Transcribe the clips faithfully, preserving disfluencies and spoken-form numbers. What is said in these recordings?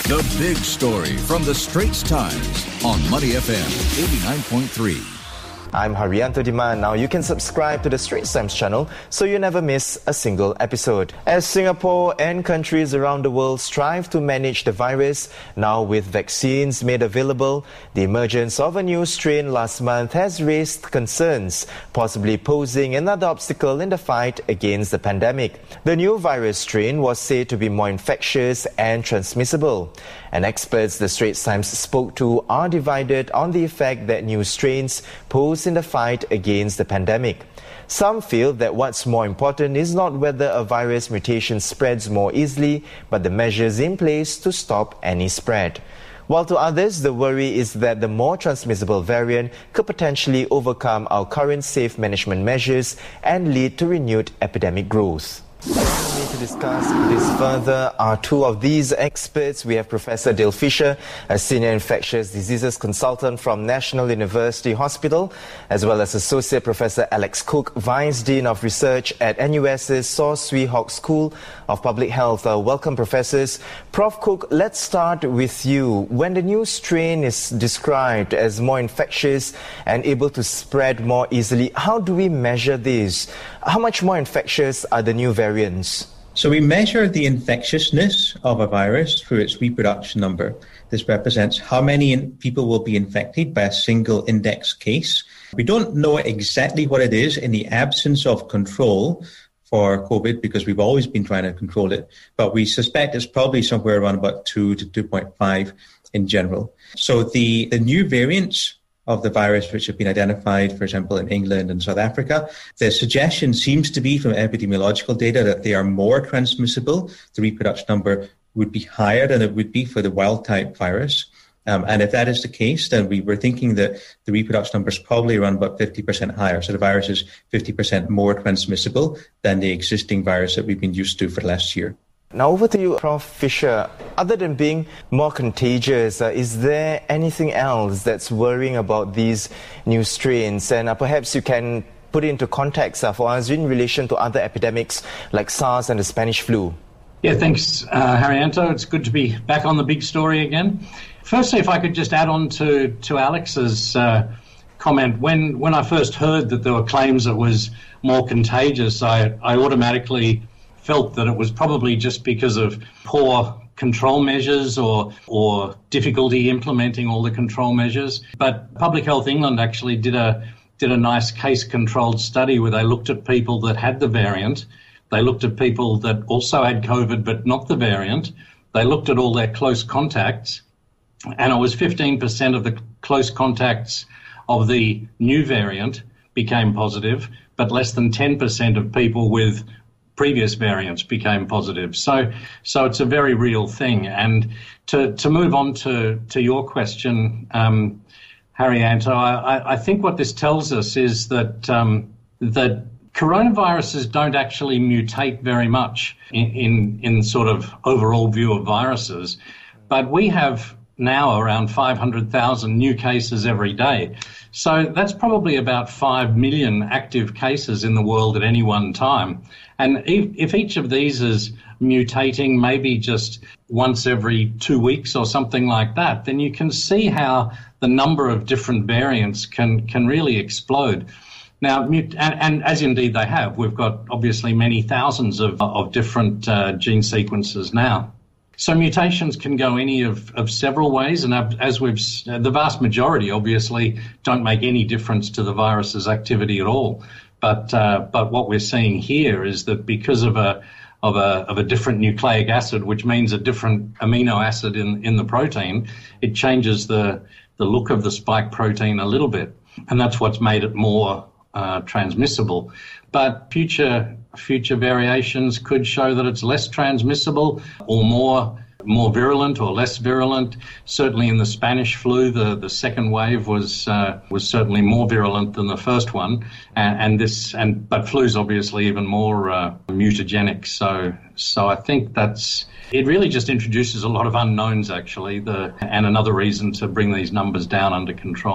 The big story from the Straits Times on Money F M eighty-nine point three. I'm Haryanto Diman. Now you can subscribe to the Straits Times channel so you never miss a single episode. As Singapore and countries around the world strive to manage the virus, now with vaccines made available, the emergence of a new strain last month has raised concerns, possibly posing another obstacle in the fight against the pandemic. The new virus strain was said to be more infectious and transmissible. And experts the Straits Times spoke to are divided on the effect that new strains pose in the fight against the pandemic. Some feel that what's more important is not whether a virus mutation spreads more easily, but the measures in place to stop any spread. While to others, the worry is that the more transmissible variant could potentially overcome our current safe management measures and lead to renewed epidemic growth. Joining me to discuss this further are two of these experts. We have Professor Dale Fisher, a senior infectious diseases consultant from National University Hospital, as well as Associate Professor Alex Cook, Vice Dean of Research at N U S's Saw Swee Hock School of Public Health. Uh, welcome, professors. Professor Cook, let's start with you. When the new strain is described as more infectious and able to spread more easily, how do we measure this? How much more infectious are the new variants? So we measure the infectiousness of a virus through its reproduction number. This represents how many in- people will be infected by a single index case. We don't know exactly what it is in the absence of control for COVID, because we've always been trying to control it, but we suspect it's probably somewhere around about two to two point five in general. So the, the new variants of the virus which have been identified, for example, in England and South Africa, the suggestion seems to be from epidemiological data that they are more transmissible. The reproduction number would be higher than it would be for the wild-type virus. Um, and if that is the case, then we were thinking that the reproduction number is probably around about fifty percent higher. So the virus is fifty percent more transmissible than the existing virus that we've been used to for the last year. Now over to you, Professor Fisher. Other than being more contagious, uh, is there anything else that's worrying about these new strains? And uh, perhaps you can put it into context uh, for us in relation to other epidemics like SARS and the Spanish flu. Yeah, thanks, uh, Haryanto. It's good to be back on the big story again. Firstly, if I could just add on to, to Alex's uh, comment, when, when I first heard that there were claims it was more contagious, I, I automatically felt that it was probably just because of poor control measures or or difficulty implementing all the control measures. But Public Health England actually did a did a nice case-controlled study where they looked at people that had the variant. They looked at people that also had COVID but not the variant. They looked at all their close contacts, and it was fifteen percent of the close contacts of the new variant became positive, but less than ten percent of people with previous variants became positive. So so it's a very real thing. And to, to move on to, to your question, um, Haryanto, I, I think what this tells us is that um, that coronaviruses don't actually mutate very much in, in, in sort of overall view of viruses. But we have now around five hundred thousand new cases every day. So that's probably about five million active cases in the world at any one time. And if, if each of these is mutating maybe just once every two weeks or something like that, then you can see how the number of different variants can, can really explode. Now, and, and as indeed they have, we've got obviously many thousands of, of different uh, gene sequences now. So mutations can go any of, of several ways, and as we've, the vast majority obviously don't make any difference to the virus's activity at all. But uh, but what we're seeing here is that because of a of a of a different nucleic acid, which means a different amino acid in, in the protein, it changes the the look of the spike protein a little bit, and that's what's made it more uh, transmissible. But future future variations could show that it's less transmissible or more more virulent or less virulent. Certainly in the Spanish flu, the, the second wave was uh, was certainly more virulent than the first one, and, and this and but flu's obviously even more uh, mutagenic. So so I think that's it. Really just introduces a lot of unknowns actually, the and another reason to bring these numbers down under control.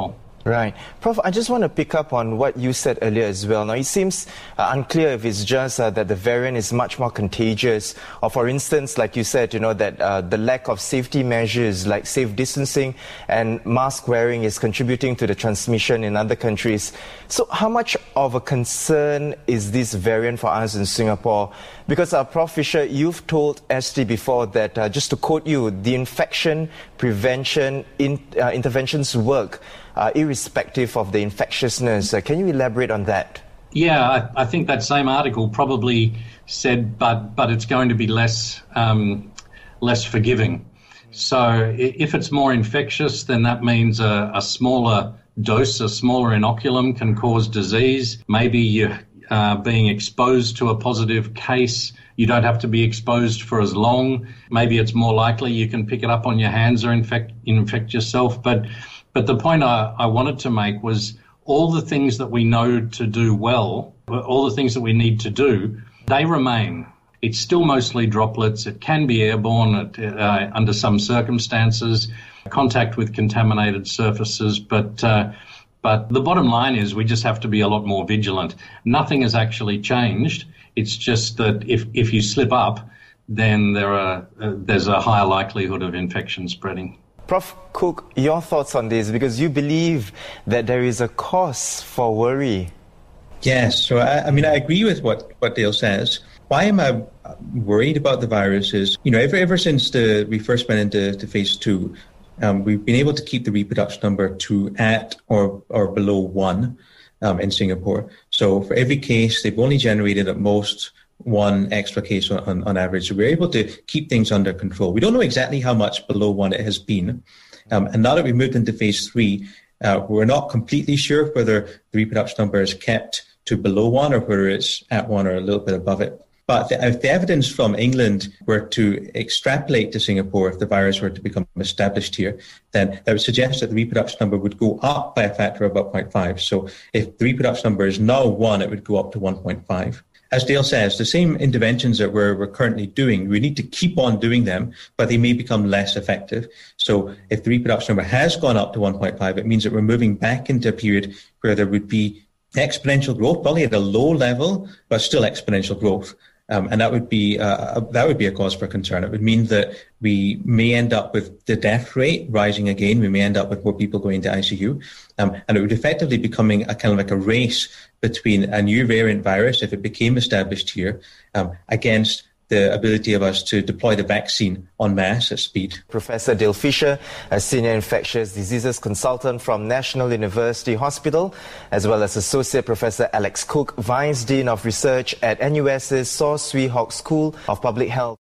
Right. Professor I just want to pick up on what you said earlier as well. Now, it seems uh, unclear if it's just uh, that the variant is much more contagious, or for instance, like you said, you know, that uh, the lack of safety measures like safe distancing and mask wearing is contributing to the transmission in other countries. So how much of a concern is this variant for us in Singapore? Because, uh, Professor Fisher, you've told S T before that, uh, just to quote you, the infection prevention in, uh, interventions work Uh, irrespective of the infectiousness. Uh, can you elaborate on that? Yeah, I, I think that same article probably said, but but it's going to be less um, less forgiving. So if it's more infectious, then that means a, a smaller dose, a smaller inoculum can cause disease. Maybe you're uh, being exposed to a positive case. You don't have to be exposed for as long. Maybe it's more likely you can pick it up on your hands or infect infect yourself. But But the point I, I wanted to make was all the things that we know to do well, all the things that we need to do, they remain. It's still mostly droplets. It can be airborne at, uh, under some circumstances, contact with contaminated surfaces. But uh, but the bottom line is we just have to be a lot more vigilant. Nothing has actually changed. It's just that if, if you slip up, then there are uh, there's a higher likelihood of infection spreading. Professor Cook, your thoughts on this, because you believe that there is a cause for worry. Yes, so I, I mean, I agree with what, what Dale says. Why am I worried about the virus is, you know, ever, ever since the, we first went into to phase two, um, we've been able to keep the reproduction number to at or, or below one um, in Singapore. So for every case, they've only generated at most one extra case on, on, on average. So we're able to keep things under control. We don't know exactly how much below one it has been. Um, and now that we've moved into phase three, uh, we're not completely sure whether the reproduction number is kept to below one or whether it's at one or a little bit above it. But the, if the evidence from England were to extrapolate to Singapore, if the virus were to become established here, then that would suggest that the reproduction number would go up by a factor of about zero point five. So if the reproduction number is now one, it would go up to one point five. As Dale says, the same interventions that we're, we're currently doing, we need to keep on doing them, but they may become less effective. So if the reproduction number has gone up to one point five, it means that we're moving back into a period where there would be exponential growth, probably at a low level, but still exponential growth. Um, and that would be uh, that would be a cause for concern. It would mean that we may end up with the death rate rising again. We may end up with more people going to I C U. Um, and it would effectively becoming a kind of like a race between a new variant virus, if it became established here, um, against the ability of us to deploy the vaccine en masse at speed. Professor Dale Fisher, a senior infectious diseases consultant from National University Hospital, as well as Associate Professor Alex Cook, Vice Dean of Research at N U S's Saw Swee Hock School of Public Health.